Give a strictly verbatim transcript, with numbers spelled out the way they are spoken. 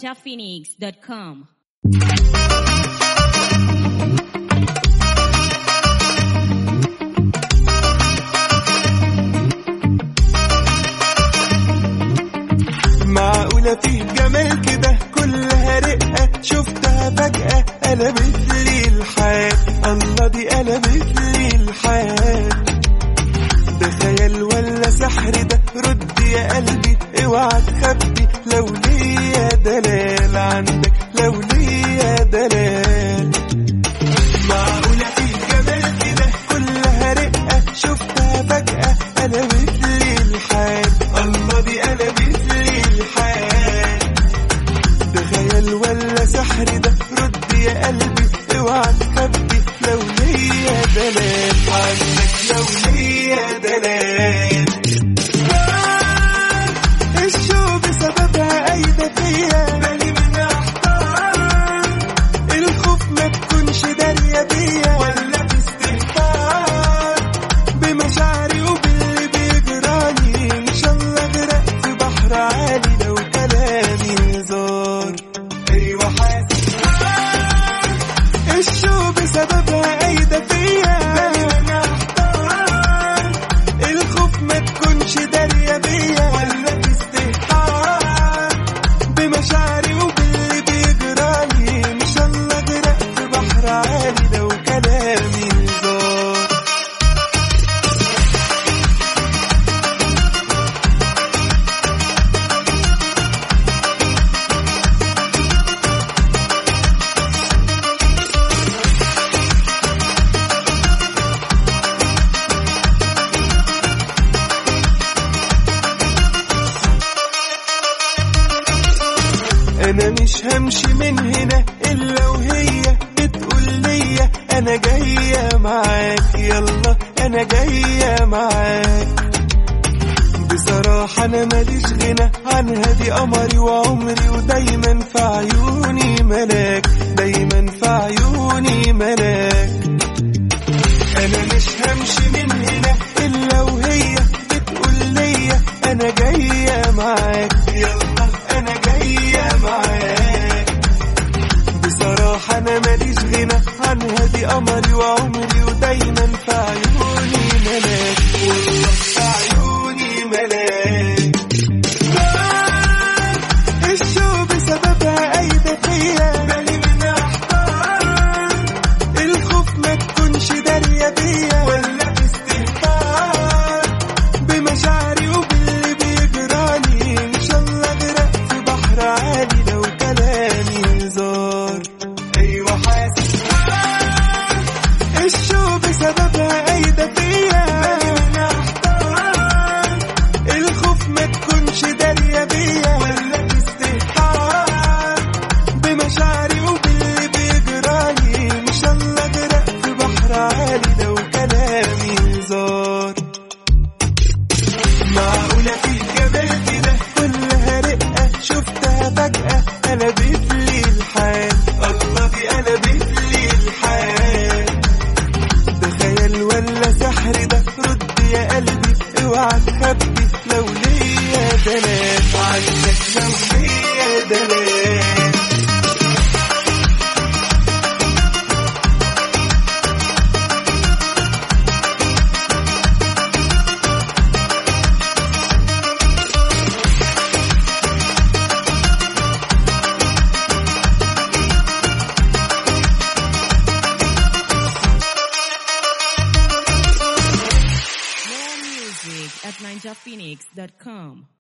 ninja phoenix dot com. معقولة فيه جمال كده كلها رقة شفتها فجأة قلبت لي الحياة. الله دي قلبت لي الحياة. ده خيال ولا سحر ده؟ رد يا قلبي اوعى تخبي لو ليا دلال عندك، لو ليا دلال. معقولة فيه جمال كده كلها رقة شفتها فجأة قلبت لي الحياة. الله دي قلبت لي الحياة. ده خيال ولا سحر ده؟ رد يا قلبي اوعى تخبي لو ليا دلال عندك، لو ليا دلال. الشوق بسببها قايدة فيا بالي من احتار. الخوف ما تكونش دارية بيا ولا باستهتار بمشاعري وباللي بيجرالي. ان شاء الله اغرق في بحر عالي لو كلامي هزار. ايوه حاسس الشوق بسببها قايدة فيا بالي من احتار. الخوف ما تكونش دارية بيا ولا باستهتار بمشاعري وباللي بيجرالي. ان شاء الله اغرق في بحر عالي لو كلامي هزار. انا مش همشي من هنا الا وهي بتقول ليا انا جايه معاك. يلا انا جايه معاك. بصراحه انا ماليش غنى عنها، دي قمري وعمري ودايما في عيوني ملاك، دايما في عيوني ملاك. انا مش همشي من هنا الا وهي بتقول ليا انا جايه معاك. يلا انا جايه معاك. بصراحه انا ماليش غنى عنها، دي قمري وعمري ودايما في عيوني ملاك، والله في عيوني ملاك. الشوق بسببها قايدة فيا بالي من احتار. الخوف ما تكونش دارية بيا ولا باستهتار بمشاعري وباللي بيجرالي. ان شاء الله اغرق في بحر عالي لو كلامي هزار. ايوه حاسس الشوق بسببها قايدة فيا بالي من احتار. الخوف ما تكونش دارية بيا ولا باستهتار بمشاعري وباللي بيجرالي. ان شاء الله اغرق في بحر عالي لو كلامي هزار. معقولة فيه جمال كده كلها رقة شفتها فجأة قلبت لي الحياة. الله دي قلبت لي الحياة. ده خيال ولا سحر ده؟ رد يا قلبي اوعى تخبي لو ليا دلال عندك، لو ليا دلال. More music at ninja phoenix dot com.